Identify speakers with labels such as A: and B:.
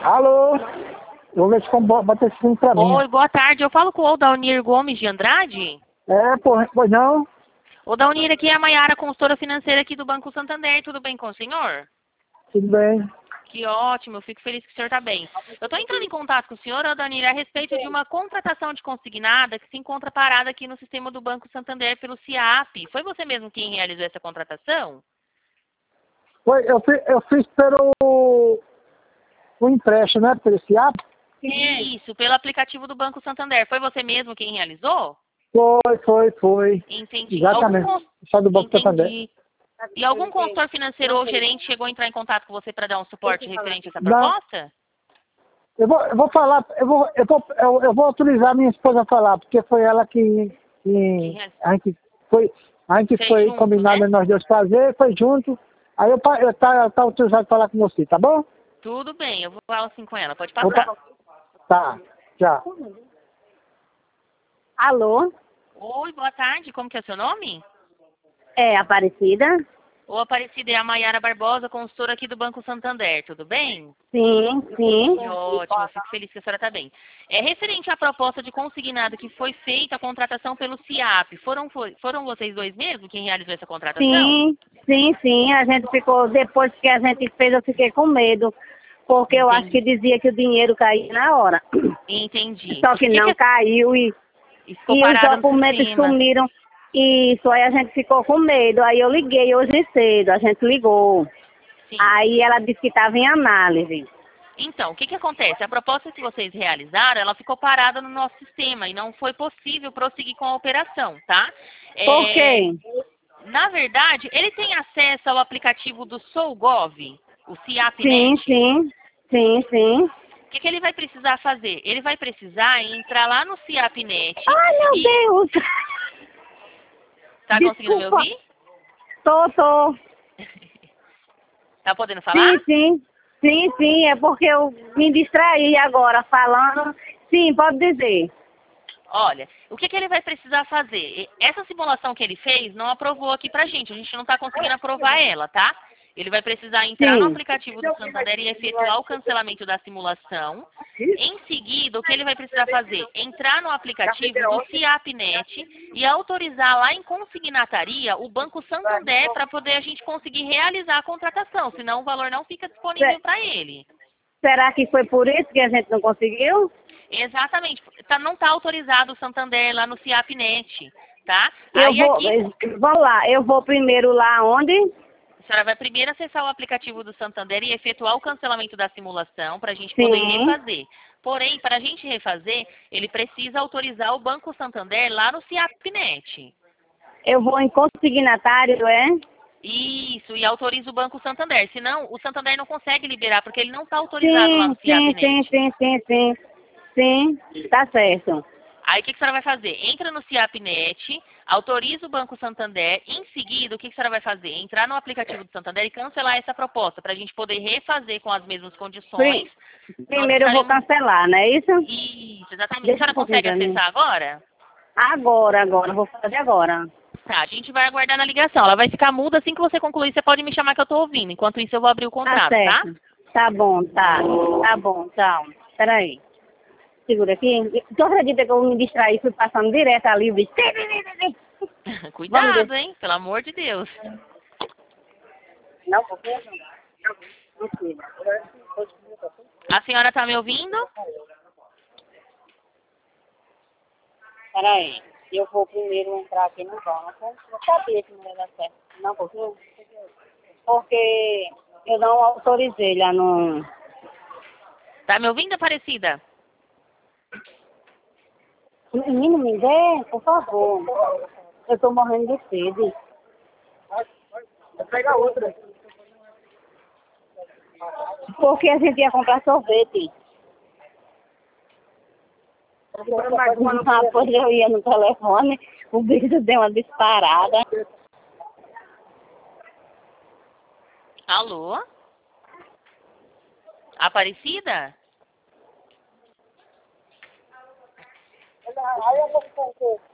A: Alô? Vou ver se bota esse fone pra mim.
B: Oi, boa tarde. Eu falo com o Odaunir Gomes de Andrade.
A: É, porra, pois não?
B: Odaunir, aqui é a Maiara, consultora financeira aqui do Banco Santander. Tudo bem com o senhor?
A: Tudo bem.
B: Que ótimo, eu fico feliz que o senhor está bem. Eu estou entrando em contato com o senhor, Odaunir, a respeito de uma contratação de consignada que se encontra parada aqui no sistema do Banco Santander pelo CIAP. Foi você mesmo quem realizou essa contratação?
A: Foi, eu fiz pelo o empréstimo, né? Pelo esse app?
B: Isso, pelo aplicativo do Banco Santander. Foi você mesmo quem realizou?
A: Foi.
B: Entendi.
A: Exatamente. Só do Banco Santander.
B: Entendi. E algum consultor financeiro ou gerente chegou a entrar em contato com você para dar um suporte referente a essa
A: Não.
B: proposta?
A: Eu vou falar, eu vou autorizar minha esposa a falar, porque foi ela que a gente
B: Fez
A: foi
B: junto,
A: combinado
B: né?
A: nós dois fazer, foi junto. Aí tá autorizado a falar com você, tá bom?
B: Tudo bem, eu vou falar assim com ela. Pode
A: Opa.
B: passar.
A: Tá, tchau.
C: Alô?
B: Oi, boa tarde. Como que é o seu nome?
C: É Aparecida?
B: Ô, Aparecida, é a Maiara Barbosa, consultora aqui do Banco Santander. Tudo bem?
C: Sim.
B: Que ótimo, eu fico feliz que a senhora está bem. É referente à proposta de consignado que foi feita a contratação pelo CIAP. Foram vocês dois mesmo quem realizou essa contratação?
C: Sim. A gente ficou, depois que a gente fez, eu fiquei com medo. Porque eu acho que dizia que o dinheiro caía na hora.
B: Entendi.
C: Só que não caiu e
B: ficou
C: os
B: parado no
C: documentos
B: sistema.
C: sumiram. Isso, aí a gente ficou com medo. Aí eu liguei hoje cedo, a gente ligou.
B: Sim.
C: Aí ela disse que estava em análise.
B: Então, o que acontece? A proposta que vocês realizaram, ela ficou parada no nosso sistema e não foi possível prosseguir com a operação, tá?
C: Por quê?
B: Na verdade, ele tem acesso ao aplicativo do SouGov, o
C: Sim.
B: CIAPnet?
C: Sim.
B: O que ele vai precisar fazer? Ele vai precisar entrar lá no CIAPnet.
C: Ai, meu Deus!
B: Tá conseguindo me ouvir?
C: Tô.
B: Tá podendo falar?
C: Sim, é porque eu me distraí agora falando. Sim, pode dizer.
B: Olha, o que ele vai precisar fazer? Essa simulação que ele fez não aprovou aqui pra gente. A gente não tá conseguindo aprovar ela, tá? Ele vai precisar entrar no aplicativo do Santander e efetuar o cancelamento da simulação. Em seguida, o que ele vai precisar fazer? Entrar no aplicativo do CIAPnet e autorizar lá em consignataria o Banco Santander para poder a gente conseguir realizar a contratação, senão o valor não fica disponível para ele.
C: Será que foi por isso que a gente não conseguiu?
B: Exatamente. Não está autorizado o Santander lá no CIAPnet, tá?
C: Eu vou primeiro lá onde?
B: A senhora vai primeiro acessar o aplicativo do Santander e efetuar o cancelamento da simulação para a gente poder refazer. Porém, para a gente refazer, ele precisa autorizar o Banco Santander lá no CIAPnet.
C: Eu vou em consignatário, é?
B: Isso, e autoriza o Banco Santander. Senão, o Santander não consegue liberar, porque ele não está autorizado lá no CIAPnet.
C: Sim, tá certo.
B: Aí o que a senhora vai fazer? Entra no CIAPnet, autoriza o Banco Santander, em seguida o que a senhora vai fazer? Entrar no aplicativo do Santander e cancelar essa proposta, para a gente poder refazer com as mesmas condições.
C: Primeiro eu vou cancelar, não é isso?
B: Isso, exatamente. A senhora consegue acessar agora?
C: Agora, vou fazer agora.
B: Tá, a gente vai aguardar na ligação. Ela vai ficar muda, assim que você concluir, você pode me chamar que eu tô ouvindo. Enquanto isso eu vou abrir o contrato, tá?
C: Tá bom, tchau. Peraí. Segura aqui. Tu acredita que eu me distraí, fui passando direto ali, o bicho.
B: Cuidado, hein? Pelo amor de Deus.
C: Não, porque
B: A senhora tá me ouvindo?
C: Peraí. Eu vou primeiro entrar aqui no banco. Eu sabia que não ia dar certo. Não, porque eu não autorizei lá no...
B: Tá me ouvindo, Aparecida?
C: Menino, me dê, por favor. Eu tô morrendo de sede.
A: Vou pegar outra.
C: Porque a gente ia comprar sorvete. Depois eu ia no telefone, o bicho deu uma disparada.
B: Alô? Aparecida?
A: Aí eu vou ficar